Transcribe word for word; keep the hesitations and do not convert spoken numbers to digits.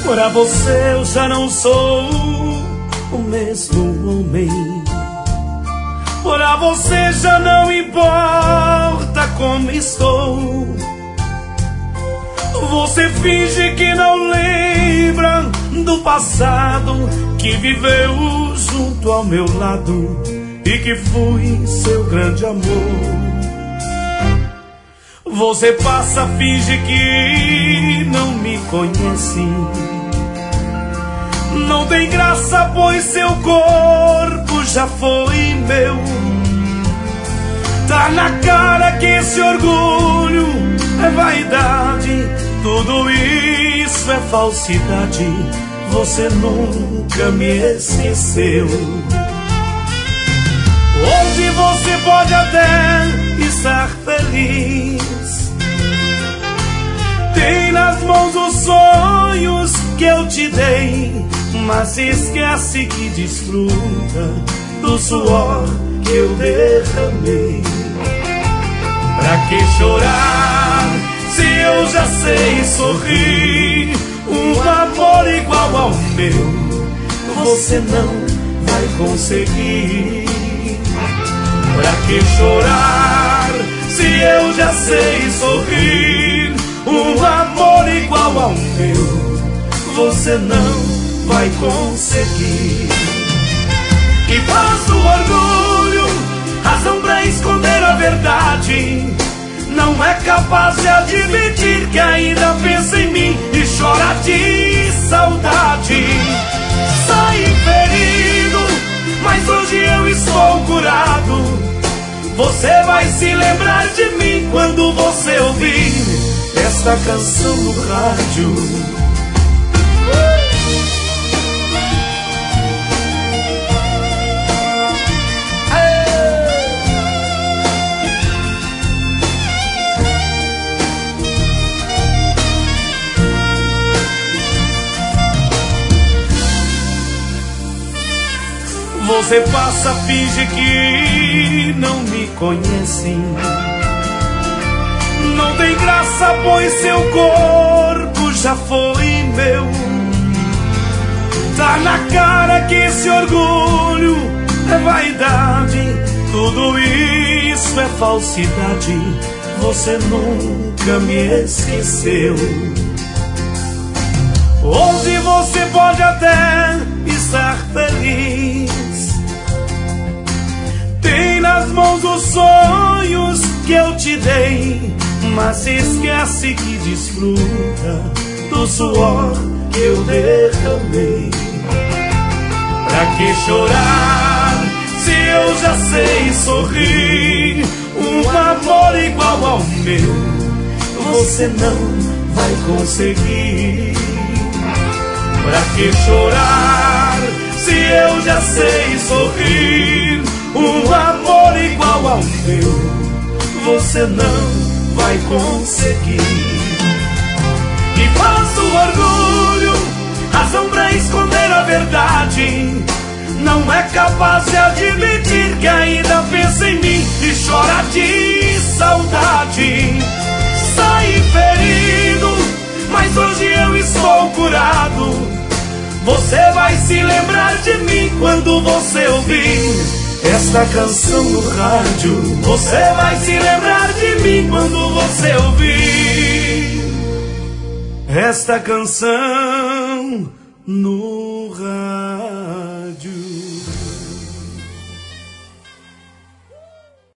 Pra você eu já não sou o mesmo homem. Pra você já não importa como estou. Você finge que não lembra do passado, que viveu junto ao meu lado e que fui seu grande amor. Você passa, finge que não me conhece. Não tem graça, pois seu corpo já foi meu. Tá na cara que esse orgulho é vaidade, tudo isso é falsidade. Você nunca me esqueceu. Hoje você pode até estar feliz. Tem nas mãos os sonhos que eu te dei, mas esquece que desfruta do suor que eu derramei. Pra que chorar se eu já sei sorrir? Um amor igual ao meu você não vai conseguir. Pra que chorar se eu já sei sorrir? Um amor igual ao meu você não vai conseguir. E falso orgulho, razão pra esconder a verdade, não é capaz de admitir que ainda pensa em mim e chora de saudade. Sai ferido, mas hoje eu estou curado. Você vai se lembrar de mim quando você ouvir esta canção no rádio. Você passa, finge que não me conhece. Não tem graça, pois seu corpo já foi meu. Tá na cara que esse orgulho é vaidade, tudo isso é falsidade. Você nunca me esqueceu. Hoje você pode até estar feliz. Tem nas mãos os sonhos que eu te dei, mas esquece que desfruta do suor que eu derramei. Pra que chorar se eu já sei sorrir? Um amor igual ao meu você não vai conseguir. Pra que chorar se eu já sei sorrir? Um amor igual ao meu você não vai conseguir. E falso orgulho, razão pra esconder a verdade, não é capaz de admitir que ainda pensa em mim e chora de saudade. Sai ferido, mas hoje eu estou curado. Você vai se lembrar de mim quando você ouvir esta canção no rádio. Você vai se lembrar de mim quando você ouvir esta canção no rádio.